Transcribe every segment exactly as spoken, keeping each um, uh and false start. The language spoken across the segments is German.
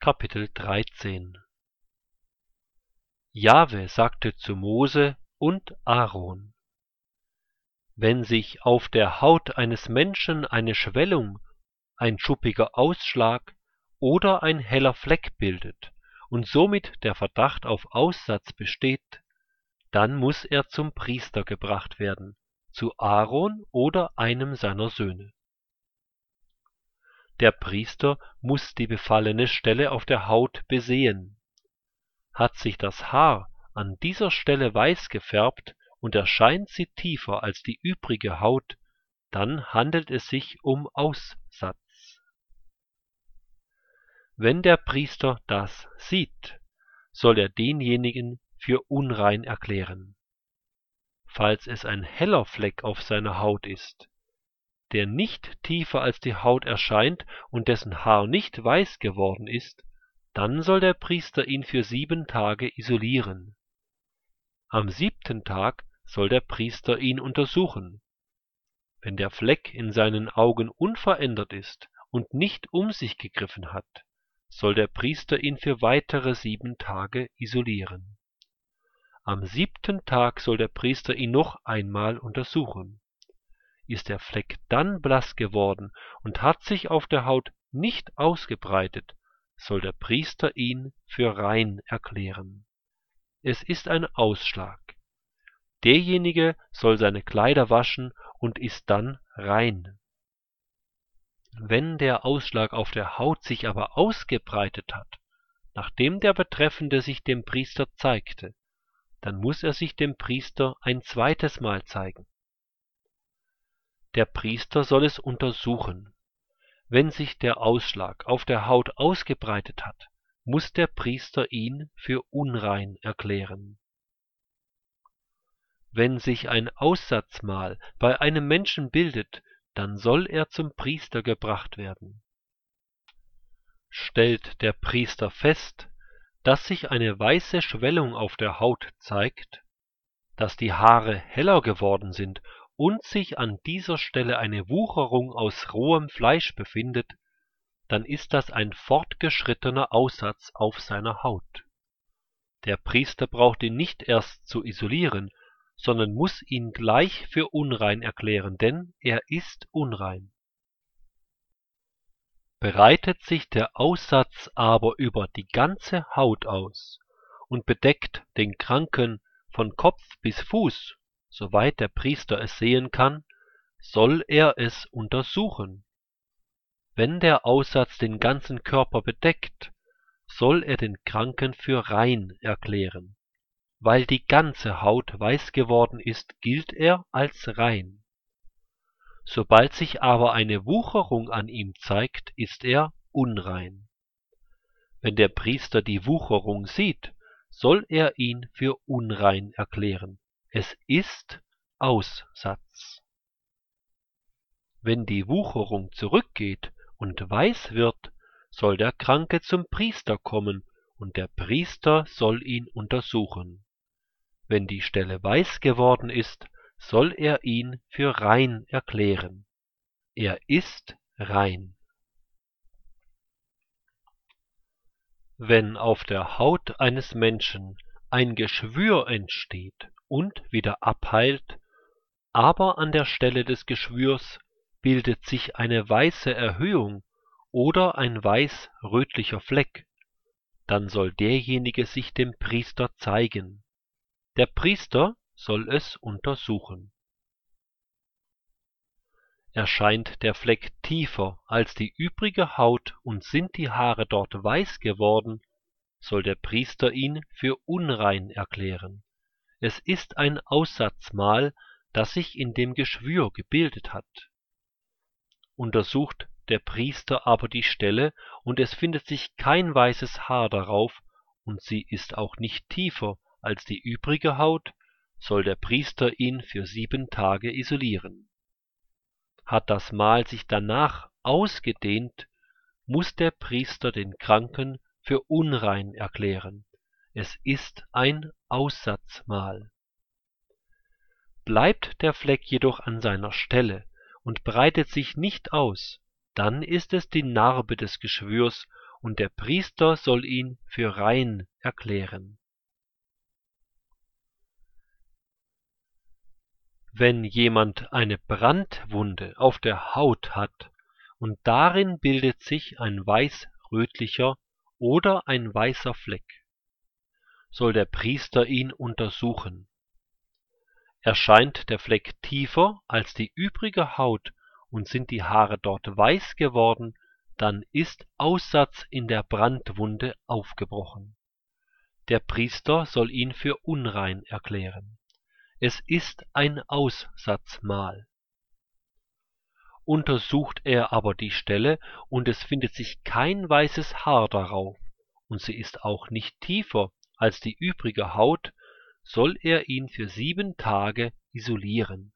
Kapitel dreizehn. Jahwe sagte zu Mose und Aaron: Wenn sich auf der Haut eines Menschen eine Schwellung, ein schuppiger Ausschlag oder ein heller Fleck bildet und somit der Verdacht auf Aussatz besteht, dann muss er zum Priester gebracht werden, zu Aaron oder einem seiner Söhne. Der Priester muss die befallene Stelle auf der Haut besehen. Hat sich das Haar an dieser Stelle weiß gefärbt und erscheint sie tiefer als die übrige Haut, dann handelt es sich um Aussatz. Wenn der Priester das sieht, soll er denjenigen für unrein erklären. Falls es ein heller Fleck auf seiner Haut ist, der nicht tiefer als die Haut erscheint und dessen Haar nicht weiß geworden ist, dann soll der Priester ihn für sieben Tage isolieren. Am siebten Tag soll der Priester ihn untersuchen. Wenn der Fleck in seinen Augen unverändert ist und nicht um sich gegriffen hat, soll der Priester ihn für weitere sieben Tage isolieren. Am siebten Tag soll der Priester ihn noch einmal untersuchen. Ist der Fleck dann blass geworden und hat sich auf der Haut nicht ausgebreitet, soll der Priester ihn für rein erklären. Es ist ein Ausschlag. Derjenige soll seine Kleider waschen und ist dann rein. Wenn der Ausschlag auf der Haut sich aber ausgebreitet hat, nachdem der Betreffende sich dem Priester zeigte, dann muss er sich dem Priester ein zweites Mal zeigen. Der Priester soll es untersuchen. Wenn sich der Ausschlag auf der Haut ausgebreitet hat, muss der Priester ihn für unrein erklären. Wenn sich ein Aussatzmal bei einem Menschen bildet, dann soll er zum Priester gebracht werden. Stellt der Priester fest, dass sich eine weiße Schwellung auf der Haut zeigt, dass die Haare heller geworden sind und sich an dieser Stelle eine Wucherung aus rohem Fleisch befindet, dann ist das ein fortgeschrittener Aussatz auf seiner Haut. Der Priester braucht ihn nicht erst zu isolieren, sondern muss ihn gleich für unrein erklären, denn er ist unrein. Breitet sich der Aussatz aber über die ganze Haut aus und bedeckt den Kranken von Kopf bis Fuß, soweit der Priester es sehen kann, soll er es untersuchen. Wenn der Aussatz den ganzen Körper bedeckt, soll er den Kranken für rein erklären. Weil die ganze Haut weiß geworden ist, gilt er als rein. Sobald sich aber eine Wucherung an ihm zeigt, ist er unrein. Wenn der Priester die Wucherung sieht, soll er ihn für unrein erklären. Es ist Aussatz. Wenn die Wucherung zurückgeht und weiß wird, soll der Kranke zum Priester kommen und der Priester soll ihn untersuchen. Wenn die Stelle weiß geworden ist, soll er ihn für rein erklären. Er ist rein. Wenn auf der Haut eines Menschen ein Geschwür entsteht und wieder abheilt, aber an der Stelle des Geschwürs bildet sich eine weiße Erhöhung oder ein weiß-rötlicher Fleck, dann soll derjenige sich dem Priester zeigen. Der Priester soll es untersuchen. Erscheint der Fleck tiefer als die übrige Haut und sind die Haare dort weiß geworden, soll der Priester ihn für unrein erklären. Es ist ein Aussatzmal, das sich in dem Geschwür gebildet hat. Untersucht der Priester aber die Stelle und es findet sich kein weißes Haar darauf und sie ist auch nicht tiefer als die übrige Haut, soll der Priester ihn für sieben Tage isolieren. Hat das Mal sich danach ausgedehnt, muss der Priester den Kranken für unrein erklären. Es ist ein Aussatzmal. Bleibt der Fleck jedoch an seiner Stelle und breitet sich nicht aus, dann ist es die Narbe des Geschwürs und der Priester soll ihn für rein erklären. Wenn jemand eine Brandwunde auf der Haut hat und darin bildet sich ein weiß-rötlicher oder ein weißer Fleck, soll der Priester ihn untersuchen. Erscheint der Fleck tiefer als die übrige Haut und sind die Haare dort weiß geworden, dann ist Aussatz in der Brandwunde aufgebrochen. Der Priester soll ihn für unrein erklären. Es ist ein Aussatzmal. Untersucht er aber die Stelle und es findet sich kein weißes Haar darauf und sie ist auch nicht tiefer als die übrige Haut, soll er ihn für sieben Tage isolieren.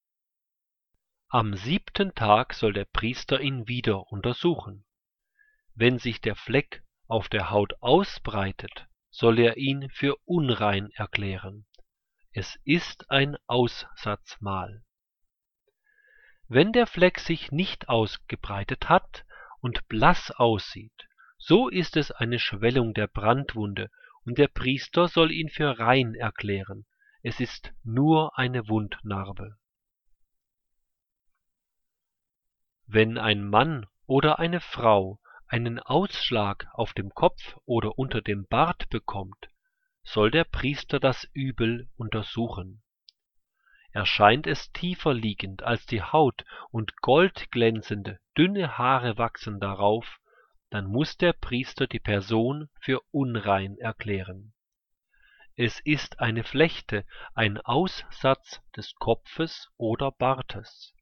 Am siebten Tag soll der Priester ihn wieder untersuchen. Wenn sich der Fleck auf der Haut ausbreitet, soll er ihn für unrein erklären. Es ist ein Aussatzmal. Wenn der Fleck sich nicht ausgebreitet hat und blass aussieht, so ist es eine Schwellung der Brandwunde und der Priester soll ihn für rein erklären. Es ist nur eine Wundnarbe. Wenn ein Mann oder eine Frau einen Ausschlag auf dem Kopf oder unter dem Bart bekommt, soll der Priester das Übel untersuchen. Erscheint es tiefer liegend als die Haut und goldglänzende, dünne Haare wachsen darauf, dann muss der Priester die Person für unrein erklären. Es ist eine Flechte, ein Aussatz des Kopfes oder Bartes.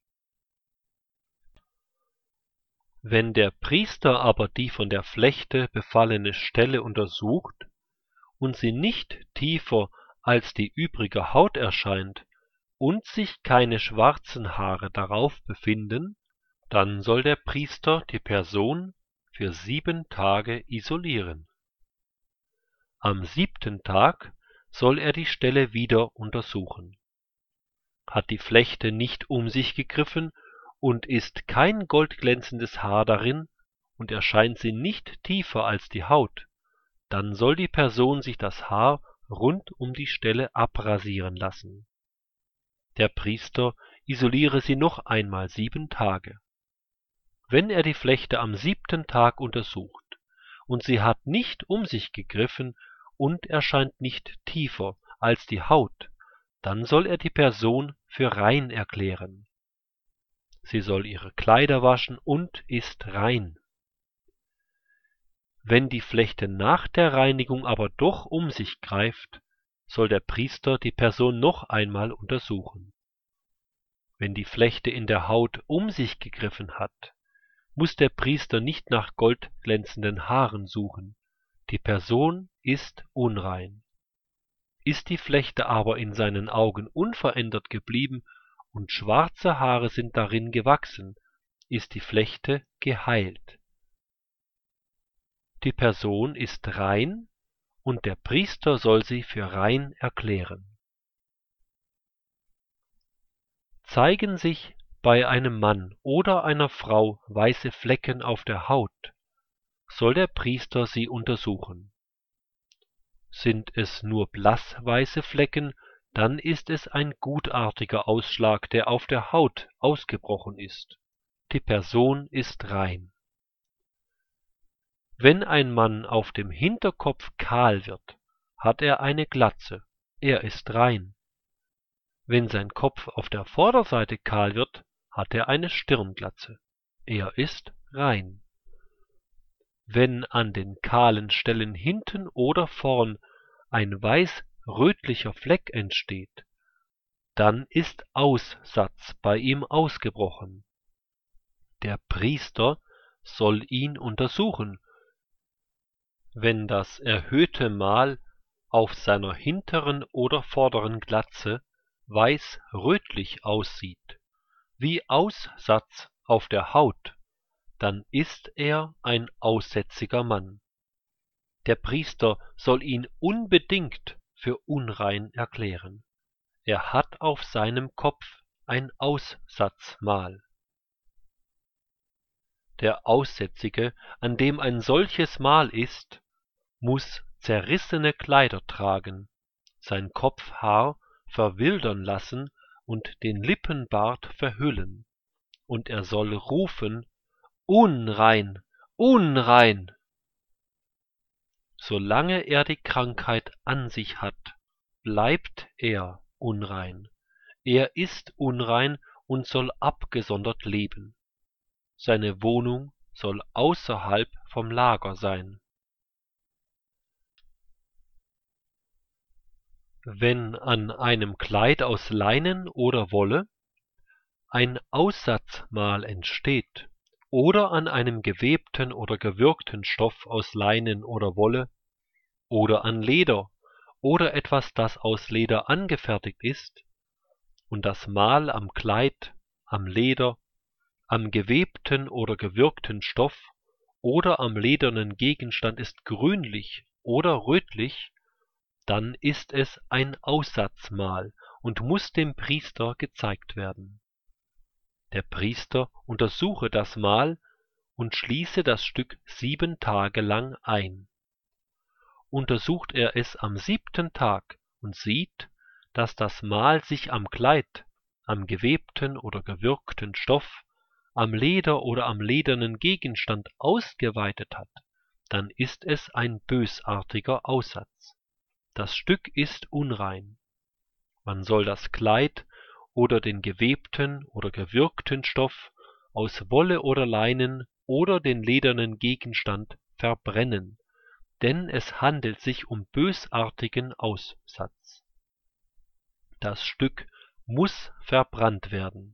Wenn der Priester aber die von der Flechte befallene Stelle untersucht und sie nicht tiefer als die übrige Haut erscheint und sich keine schwarzen Haare darauf befinden, dann soll der Priester die Person für sieben Tage isolieren. Am siebten Tag soll er die Stelle wieder untersuchen. Hat die Flechte nicht um sich gegriffen und ist kein goldglänzendes Haar darin und erscheint sie nicht tiefer als die Haut, dann soll die Person sich das Haar rund um die Stelle abrasieren lassen. Der Priester isoliere sie noch einmal sieben Tage. Wenn er die Flechte am siebten Tag untersucht und sie hat nicht um sich gegriffen und erscheint nicht tiefer als die Haut, dann soll er die Person für rein erklären. Sie soll ihre Kleider waschen und ist rein. Wenn die Flechte nach der Reinigung aber doch um sich greift, soll der Priester die Person noch einmal untersuchen. Wenn die Flechte in der Haut um sich gegriffen hat, muss der Priester nicht nach goldglänzenden Haaren suchen. Die Person ist unrein. Ist die Flechte aber in seinen Augen unverändert geblieben und schwarze Haare sind darin gewachsen, ist die Flechte geheilt. Die Person ist rein und der Priester soll sie für rein erklären. Zeigen sich bei einem Mann oder einer Frau weiße Flecken auf der Haut, soll der Priester sie untersuchen. Sind es nur blassweiße Flecken, dann ist es ein gutartiger Ausschlag, der auf der Haut ausgebrochen ist. Die Person ist rein. Wenn ein Mann auf dem Hinterkopf kahl wird, hat er eine Glatze, er ist rein. Wenn sein Kopf auf der Vorderseite kahl wird, hat er eine Stirnglatze, er ist rein. Wenn an den kahlen Stellen hinten oder vorn ein weiß-rötlicher Fleck entsteht, dann ist Aussatz bei ihm ausgebrochen. Der Priester soll ihn untersuchen. Wenn das erhöhte Mal auf seiner hinteren oder vorderen Glatze weiß-rötlich aussieht, wie Aussatz auf der Haut, dann ist er ein aussätziger Mann. Der Priester soll ihn unbedingt für unrein erklären. Er hat auf seinem Kopf ein Aussatzmal. Der Aussätzige, an dem ein solches Mal ist, muß zerrissene Kleider tragen, sein Kopfhaar verwildern lassen und den Lippenbart verhüllen, und er soll rufen: Unrein, unrein! Solange er die Krankheit an sich hat, bleibt er unrein. Er ist unrein und soll abgesondert leben. Seine Wohnung soll außerhalb vom Lager sein. Wenn an einem Kleid aus Leinen oder Wolle ein Aussatzmal entsteht, oder an einem gewebten oder gewirkten Stoff aus Leinen oder Wolle, oder an Leder, oder etwas, das aus Leder angefertigt ist, und das Mal am Kleid, am Leder, am gewebten oder gewirkten Stoff oder am ledernen Gegenstand ist grünlich oder rötlich, dann ist es ein Aussatzmal und muß dem Priester gezeigt werden. Der Priester untersuche das Mal und schließe das Stück sieben Tage lang ein. Untersucht er es am siebten Tag und sieht, dass das Mal sich am Kleid, am gewebten oder gewirkten Stoff, am Leder oder am ledernen Gegenstand ausgeweitet hat, dann ist es ein bösartiger Aussatz. Das Stück ist unrein. Man soll das Kleid oder den gewebten oder gewirkten Stoff aus Wolle oder Leinen oder den ledernen Gegenstand verbrennen, denn es handelt sich um bösartigen Aussatz. Das Stück muß verbrannt werden.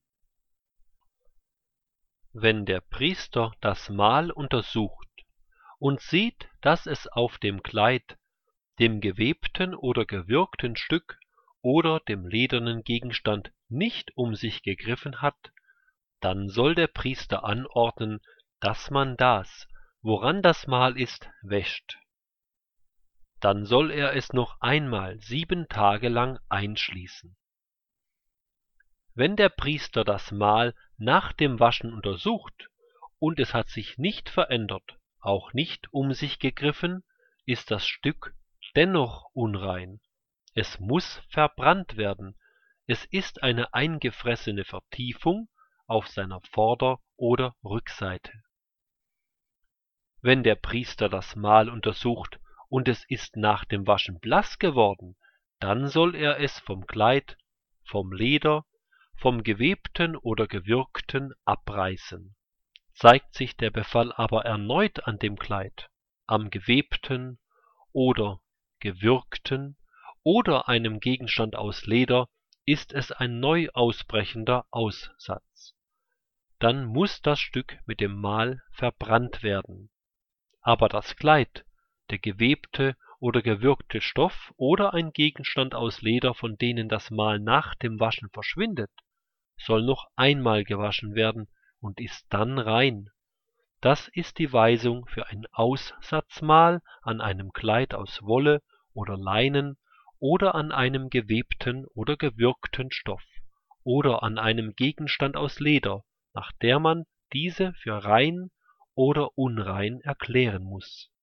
Wenn der Priester das Mal untersucht und sieht, dass es auf dem Kleid, dem gewebten oder gewirkten Stück oder dem ledernen Gegenstand nicht um sich gegriffen hat, dann soll der Priester anordnen, dass man das, woran das Mal ist, wäscht. Dann soll er es noch einmal sieben Tage lang einschließen. Wenn der Priester das Mal nach dem Waschen untersucht und es hat sich nicht verändert, auch nicht um sich gegriffen, ist das Stück dennoch unrein. Es muß verbrannt werden. Es ist eine eingefressene Vertiefung auf seiner Vorder- oder Rückseite. Wenn der Priester das Mal untersucht und es ist nach dem Waschen blass geworden, dann soll er es vom Kleid, vom Leder, vom gewebten oder gewirkten abreißen. Zeigt sich der Befall aber erneut an dem Kleid, am gewebten oder gewirkten oder einem Gegenstand aus Leder, ist es ein neu ausbrechender Aussatz. Dann muß das Stück mit dem Mal verbrannt werden. Aber das Kleid, der gewebte oder gewirkte Stoff oder ein Gegenstand aus Leder, von denen das Mal nach dem Waschen verschwindet, soll noch einmal gewaschen werden und ist dann rein. Das ist die Weisung für ein Aussatzmal an einem Kleid aus Wolle oder Leinen oder an einem gewebten oder gewirkten Stoff oder an einem Gegenstand aus Leder, nach der man diese für rein oder unrein erklären muß.